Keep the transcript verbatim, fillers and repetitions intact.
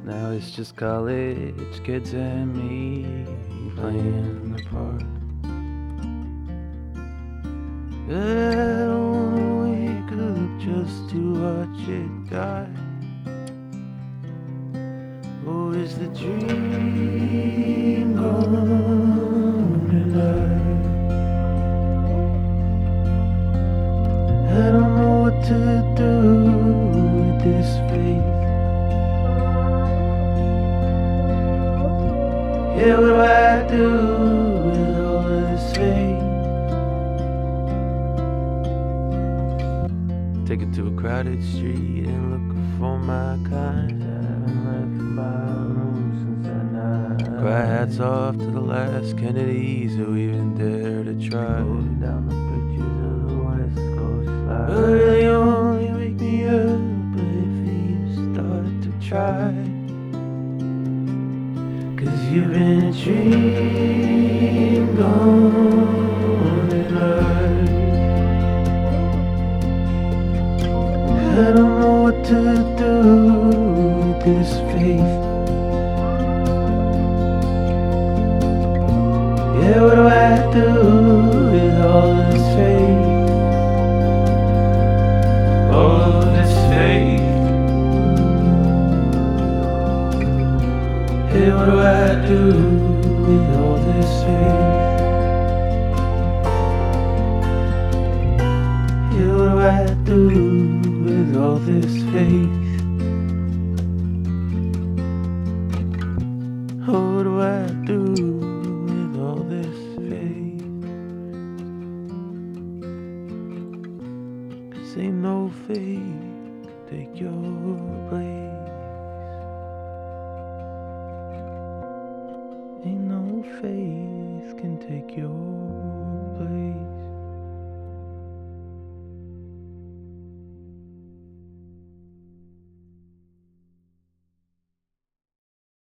Now it's just college kids and me playing the part. I don't wanna wake up just to watch it die. Oh, is the dream gone tonight? I don't know what to do with this faith. Yeah, what do I do with all of this faith? Take it to a crowded street and look for my kind. I haven't left my room since that night. Cry hats off to the last Kennedys who even dare to try. Rolling down the bridges of the West Coast line. But really only wake me up if you start to try. Cause you've been a dream gone tonight. I don't know what to do with this faith. Yeah, what do I do with all of this faith? All of this faith. Yeah, what do I do with all this faith? Yeah, what do I do with all this faith? Oh, what do I do with all this faith? 'Cause ain't no faith take your place. Ain't no faith can take your